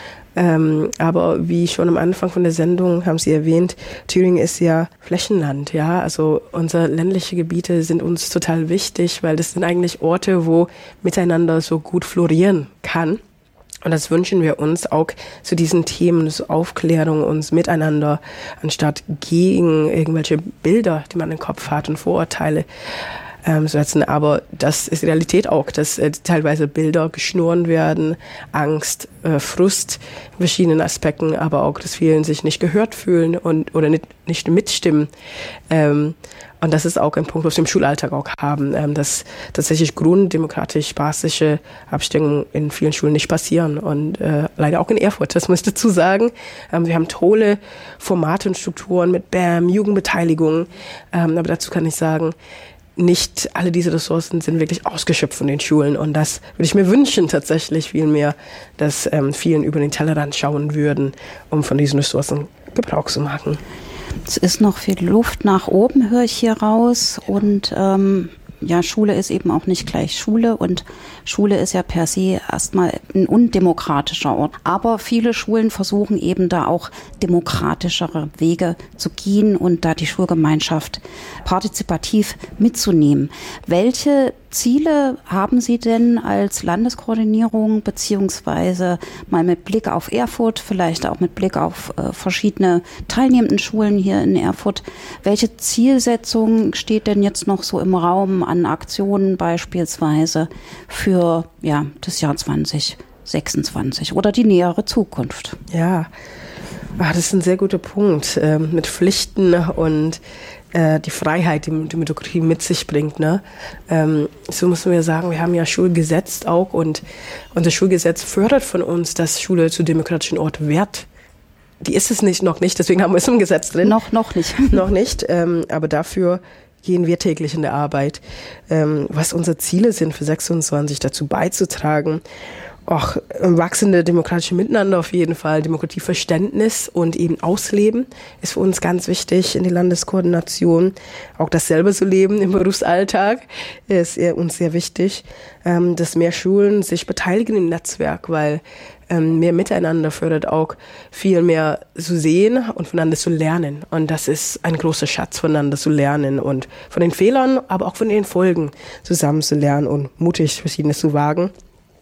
Ähm, aber wie schon am Anfang von der Sendung haben Sie erwähnt, Thüringen ist ja Flächenland, ja, also unsere ländlichen Gebiete sind uns total wichtig, weil das sind eigentlich Orte, wo miteinander so gut florieren kann. Und das wünschen wir uns auch zu diesen Themen, so Aufklärung, uns miteinander, anstatt gegen irgendwelche Bilder, die man im Kopf hat und Vorurteile Ähm, setzen. Aber das ist Realität auch, dass äh, teilweise Bilder geschnoren werden, Angst, äh, Frust in verschiedenen Aspekten, aber auch, dass viele sich nicht gehört fühlen und oder nicht, nicht mitstimmen. Ähm, und das ist auch ein Punkt, was wir im Schulalltag auch haben, ähm, dass tatsächlich grunddemokratisch-basische Abstimmungen in vielen Schulen nicht passieren und äh, leider auch in Erfurt, das muss ich dazu sagen. Ähm, wir haben tolle Formate und Strukturen mit B A M, Jugendbeteiligung, ähm, aber dazu kann ich sagen, nicht alle diese Ressourcen sind wirklich ausgeschöpft von den Schulen und das würde ich mir wünschen tatsächlich viel mehr, dass ähm, vielen über den Tellerrand schauen würden, um von diesen Ressourcen Gebrauch zu machen. Es ist noch viel Luft nach oben, höre ich hier raus und ähm, ja, Schule ist eben auch nicht gleich Schule und Schule ist ja per se erstmal ein undemokratischer Ort. Aber viele Schulen versuchen eben da auch demokratischere Wege zu gehen und da die Schulgemeinschaft partizipativ mitzunehmen. Welche Ziele haben Sie denn als Landeskoordinierung beziehungsweise mal mit Blick auf Erfurt, vielleicht auch mit Blick auf äh, verschiedene teilnehmenden Schulen hier in Erfurt? Welche Zielsetzung steht denn jetzt noch so im Raum an Aktionen beispielsweise für ja, das Jahr zwanzig sechsundzwanzig oder die nähere Zukunft? Ja, das ist ein sehr guter Punkt äh, mit Pflichten und äh, die Freiheit, die die Demokratie mit sich bringt. Ne? Ähm, so müssen wir sagen, wir haben ja Schulgesetz auch und unser Schulgesetz fördert von uns, dass Schule zu demokratischen Ort wird. Die ist es nicht, noch nicht, deswegen haben wir es im Gesetz drin. Noch, noch nicht. noch nicht, ähm, aber dafür gehen wir täglich in der Arbeit, ähm, was unsere Ziele sind für sechsundzwanzig, dazu beizutragen. Auch wachsende demokratische Miteinander auf jeden Fall, Demokratieverständnis und eben Ausleben ist für uns ganz wichtig in der Landeskoordination. Auch das selber zu leben im Berufsalltag ist uns sehr wichtig, ähm, dass mehr Schulen sich beteiligen im Netzwerk, weil ähm, mehr Miteinander fördert auch viel mehr zu sehen und voneinander zu lernen. Und das ist ein großer Schatz, voneinander zu lernen und von den Fehlern, aber auch von den Folgen zusammen zu lernen und mutig Verschiedenes zu wagen.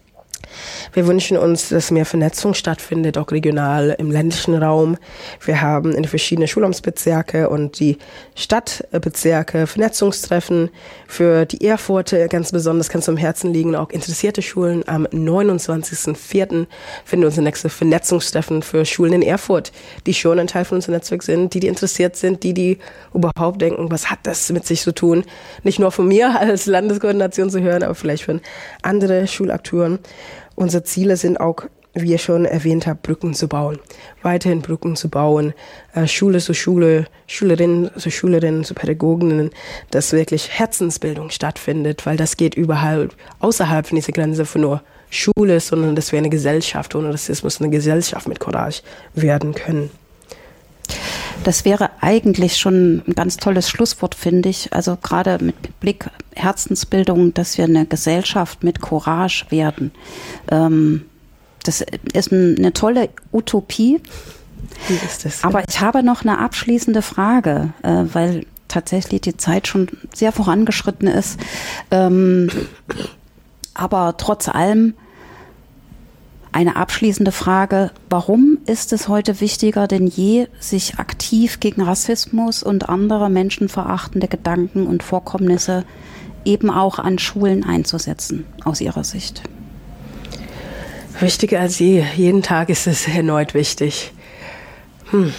Wir wünschen uns, dass mehr Vernetzung stattfindet, auch regional im ländlichen Raum. Wir haben in verschiedenen Schulamtsbezirke und die Stadtbezirke Vernetzungstreffen für die Erfurter. Ganz besonders kann es am Herzen liegen, auch interessierte Schulen. Am neunundzwanzigsten vierten finden wir unser nächstes Vernetzungstreffen für Schulen in Erfurt, die schon ein Teil von unserem Netzwerk sind, die, die interessiert sind, die, die überhaupt denken, was hat das mit sich zu tun? Nicht nur von mir als Landeskoordination zu hören, aber vielleicht von anderen Schulakteuren. Unsere Ziele sind auch wie ihr schon erwähnt habt, Brücken zu bauen. Weiterhin Brücken zu bauen, äh, Schule zu Schule, Schülerinnen zu Schülerinnen, zu Pädagoginnen, dass wirklich Herzensbildung stattfindet, weil das geht überall außerhalb von dieser Grenze von nur Schule, sondern dass wir eine Gesellschaft ohne Rassismus, eine Gesellschaft mit Courage werden können. Das wäre eigentlich schon ein ganz tolles Schlusswort, finde ich. Also gerade mit Blick Herzensbildung, dass wir eine Gesellschaft mit Courage werden. Ähm, das ist eine tolle Utopie. Wie ist das? Aber ich habe noch eine abschließende Frage, äh, weil tatsächlich die Zeit schon sehr vorangeschritten ist. Ähm, aber trotz allem eine abschließende Frage: Warum ist es heute wichtiger denn je, sich aktiv gegen Rassismus und andere menschenverachtende Gedanken und Vorkommnisse eben auch an Schulen einzusetzen, aus Ihrer Sicht? Wichtiger als je. Jeden Tag ist es erneut wichtig. Hm.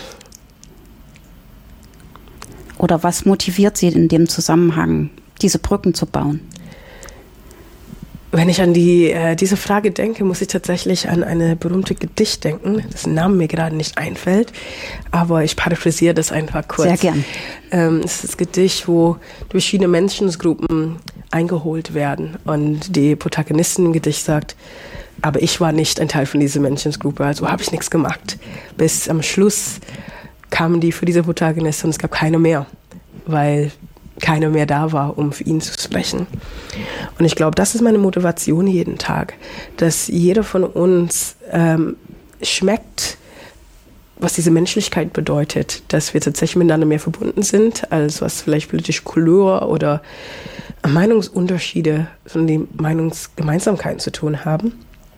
Oder was motiviert Sie in dem Zusammenhang, diese Brücken zu bauen? Wenn ich an die, äh, diese Frage denke, muss ich tatsächlich an eine berühmte Gedicht denken, dessen Name mir gerade nicht einfällt, aber ich paraphrasiere das einfach kurz. Sehr gern. Ähm, es ist das Gedicht, wo verschiedene Menschengruppen eingeholt werden und die Protagonistin im Gedicht sagt: Aber ich war nicht ein Teil von dieser Menschengruppe, also habe ich nichts gemacht. Bis am Schluss kamen die für diese Protagonisten und es gab keine mehr, weil keiner mehr da war, um für ihn zu sprechen. Und ich glaube, das ist meine Motivation jeden Tag, dass jeder von uns ähm, schmeckt, was diese Menschlichkeit bedeutet, dass wir tatsächlich miteinander mehr verbunden sind, als was vielleicht politische Couleur oder Meinungsunterschiede, sondern die Meinungsgemeinsamkeiten zu tun haben.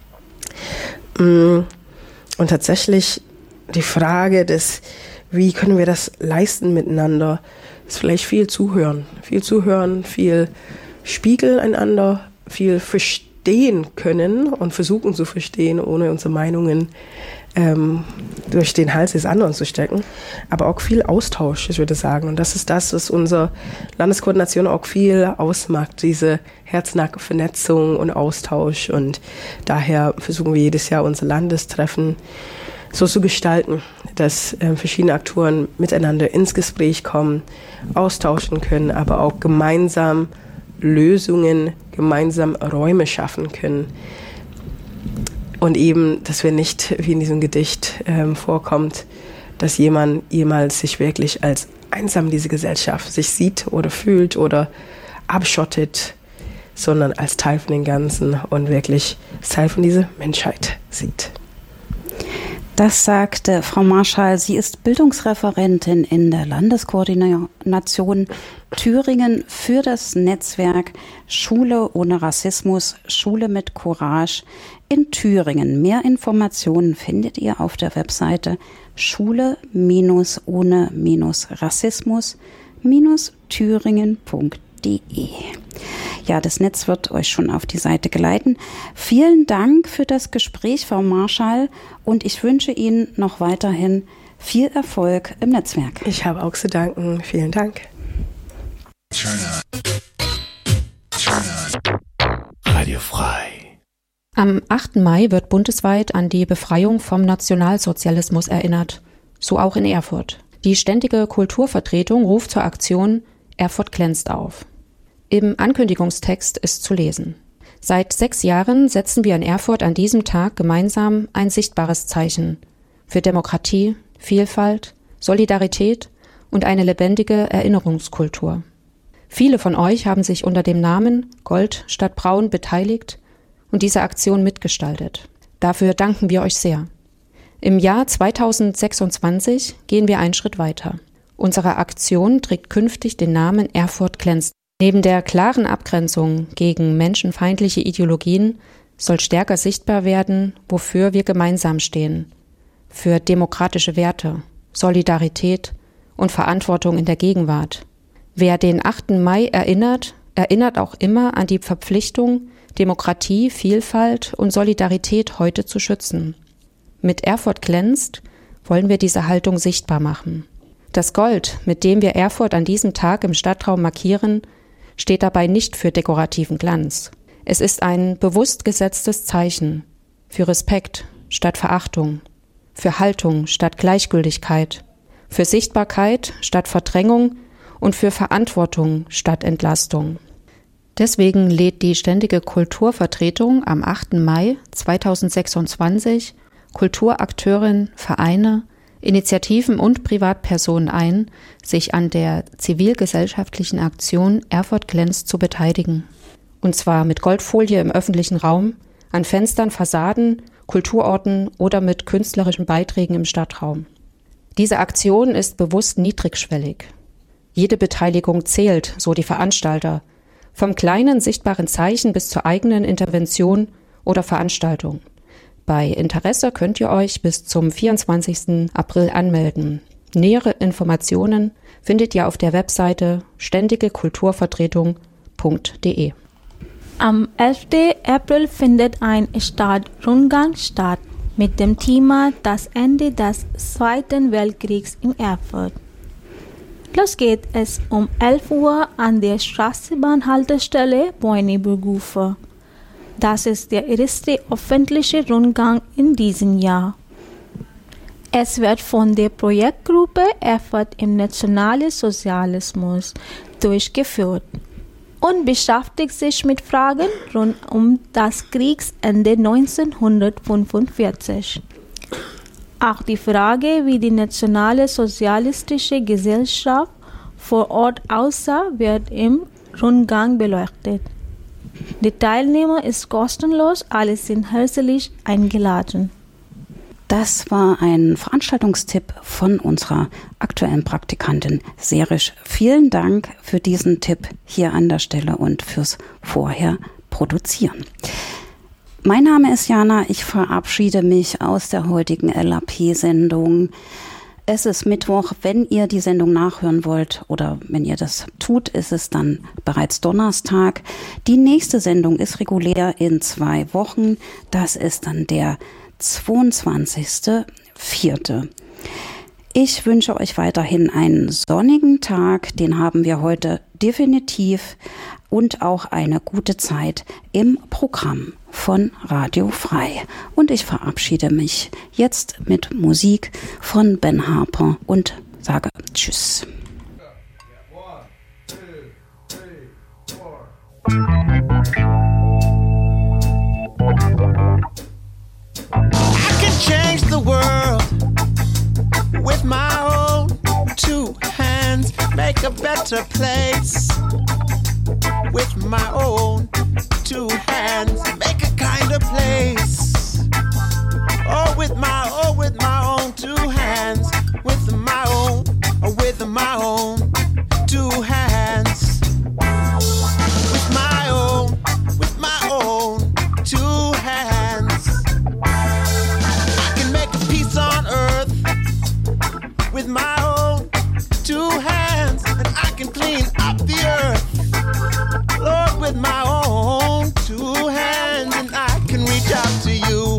Und tatsächlich die Frage des, wie können wir das leisten miteinander, ist vielleicht viel zuhören. Viel zuhören, viel spiegeln einander, viel verstehen können und versuchen zu verstehen, ohne unsere Meinungen ähm, durch den Hals des anderen zu stecken. Aber auch viel Austausch, ich würde sagen. Und das ist das, was unsere Landeskoordination auch viel ausmacht, diese Herz-Nacken-Vernetzung und Austausch. Und daher versuchen wir jedes Jahr unsere Landestreffen so zu gestalten, dass äh, verschiedene Aktoren miteinander ins Gespräch kommen, austauschen können, aber auch gemeinsam Lösungen, gemeinsam Räume schaffen können. Und eben, dass wir nicht, wie in diesem Gedicht ähm, vorkommt, dass jemand jemals sich wirklich als einsam in dieser Gesellschaft sich sieht oder fühlt oder abschottet, sondern als Teil von den Ganzen und wirklich als Teil von dieser Menschheit sieht. Das sagte Frau Marschall. Sie ist Bildungsreferentin in der Landeskoordination Thüringen für das Netzwerk Schule ohne Rassismus, Schule mit Courage in Thüringen. Mehr Informationen findet ihr auf der Webseite schule ohne rassismus thüringen punkt de. Ja, das Netz wird euch schon auf die Seite geleiten. Vielen Dank für das Gespräch, Frau Marschall, und ich wünsche Ihnen noch weiterhin viel Erfolg im Netzwerk. Ich habe auch zu danken. Vielen Dank. Radio frei. Am achten Mai wird bundesweit an die Befreiung vom Nationalsozialismus erinnert. So auch in Erfurt. Die ständige Kulturvertretung ruft zur Aktion Erfurt glänzt auf. Im Ankündigungstext ist zu lesen: Seit sechs Jahren setzen wir in Erfurt an diesem Tag gemeinsam ein sichtbares Zeichen für Demokratie, Vielfalt, Solidarität und eine lebendige Erinnerungskultur. Viele von euch haben sich unter dem Namen Gold statt Braun beteiligt und diese Aktion mitgestaltet. Dafür danken wir euch sehr. Im Jahr zweitausendsechsundzwanzig gehen wir einen Schritt weiter. Unsere Aktion trägt künftig den Namen Erfurt glänzt. Neben der klaren Abgrenzung gegen menschenfeindliche Ideologien soll stärker sichtbar werden, wofür wir gemeinsam stehen. Für demokratische Werte, Solidarität und Verantwortung in der Gegenwart. Wer den achten Mai erinnert, erinnert auch immer an die Verpflichtung, Demokratie, Vielfalt und Solidarität heute zu schützen. Mit Erfurt glänzt wollen wir diese Haltung sichtbar machen. Das Gold, mit dem wir Erfurt an diesem Tag im Stadtraum markieren, steht dabei nicht für dekorativen Glanz. Es ist ein bewusst gesetztes Zeichen für Respekt, statt Verachtung, für Haltung statt Gleichgültigkeit, für Sichtbarkeit statt Verdrängung und für Verantwortung statt Entlastung. Deswegen lädt die Ständige Kulturvertretung am achten Mai zweitausendsechsundzwanzig Kulturakteurinnen, Vereine, Initiativen und Privatpersonen ein, sich an der zivilgesellschaftlichen Aktion Erfurt glänzt zu beteiligen. Und zwar mit Goldfolie im öffentlichen Raum, an Fenstern, Fassaden, Kulturorten oder mit künstlerischen Beiträgen im Stadtraum. Diese Aktion ist bewusst niedrigschwellig. Jede Beteiligung zählt, so die Veranstalter, vom kleinen sichtbaren Zeichen bis zur eigenen Intervention oder Veranstaltung. Bei Interesse könnt ihr euch bis zum vierundzwanzigsten April anmelden. Nähere Informationen findet ihr auf der Webseite ständigekulturvertretung punkt de. Am elften April findet ein Stadtrundgang statt mit dem Thema Das Ende des Zweiten Weltkriegs in Erfurt. Los geht es um elf Uhr an der Straßenbahnhaltestelle Boineburg-Ufer. Das ist der erste öffentliche Rundgang in diesem Jahr. Es wird von der Projektgruppe Erfurt im Nationalen Sozialismus durchgeführt und beschäftigt sich mit Fragen rund um das Kriegsende neunzehnhundertfünfundvierzig. Auch die Frage, wie die nationale sozialistische Gesellschaft vor Ort aussah, wird im Rundgang beleuchtet. Die Teilnehmer ist kostenlos, alle sind herzlich eingeladen. Das war ein Veranstaltungstipp von unserer aktuellen Praktikantin Serisch. Vielen Dank für diesen Tipp hier an der Stelle und fürs Vorher produzieren. Mein Name ist Jana, ich verabschiede mich aus der heutigen L A P-Sendung. Es ist Mittwoch, wenn ihr die Sendung nachhören wollt oder wenn ihr das tut, ist es dann bereits Donnerstag. Die nächste Sendung ist regulär in zwei Wochen, das ist dann der zweiundzwanzigsten vierten Ich wünsche euch weiterhin einen sonnigen Tag, den haben wir heute definitiv, und auch eine gute Zeit im Programm von Radio Frei. Und ich verabschiede mich jetzt mit Musik von Ben Harper und sage Tschüss. I can change the world with my own two hands, make a better place with my own two hands, make a kinder place. Oh, with my, oh, with my own two hands, with my own, oh, with my own two hands, with my own, with my own two hands. I can make a peace on earth with my own two hands, and I can clean up the earth, Lord, with my own two hands, and I can reach out to you.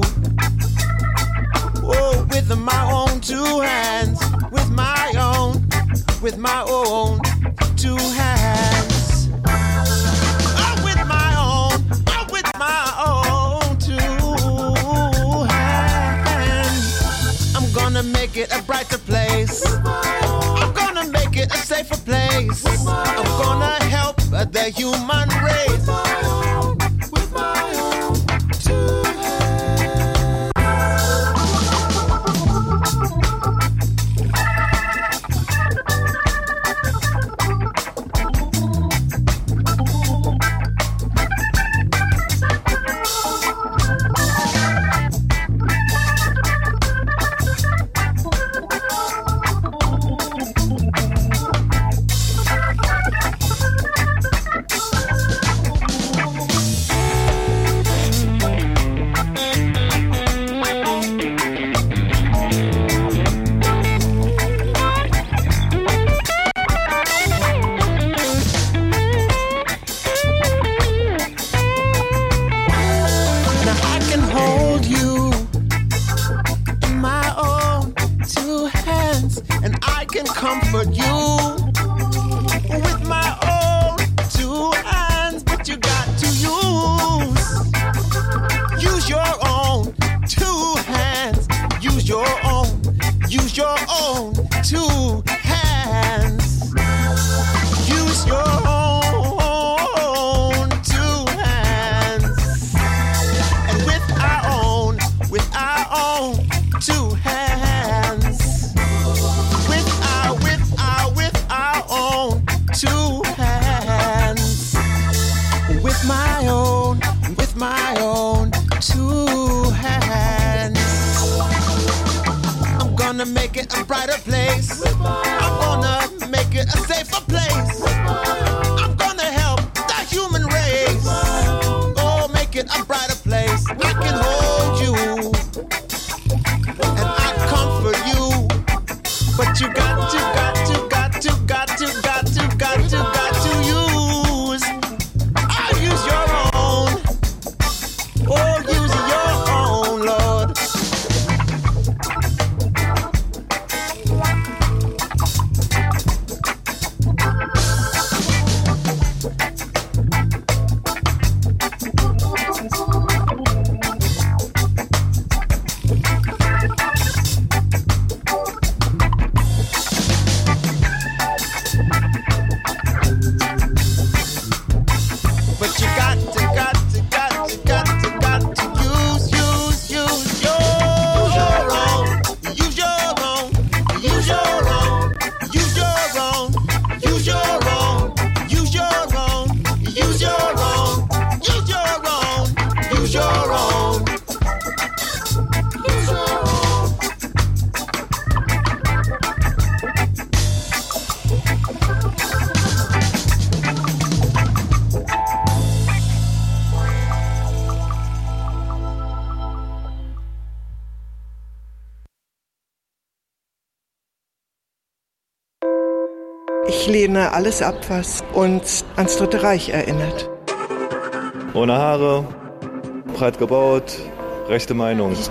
Oh, with my own two hands, with my own, with my own two hands. Oh, with my own, oh, with my own two hands. I'm gonna make it a brighter place. I'm gonna make it a safer place. I'm gonna help the human race. With my own two comfort you with my own two hands, but you got to use, use your own two hands. two hands. Use your own two hands. And with our own, with our own two hands. With our, with our, with our own two hands. With my own, with my own two hands. I'm gonna make it a brighter place. I'm gonna make it a safer place. I'm gonna help the human race. Oh, make it a brighter place. I can hold you and I comfort you. But you got to, got to, got to, got to, got to, got to, got to use. I'll use your own. Oh, use your own, Lord. But you got to, got to, got to, got to, got to use, use, use your own. Use your own. Use your own. Use your own. Use your own. Use your own. Use your own. Use your own. Use your own. Use your own. Ich lehne alles ab, was uns ans Dritte Reich erinnert. Ohne Haare, breit gebaut, rechte Meinung.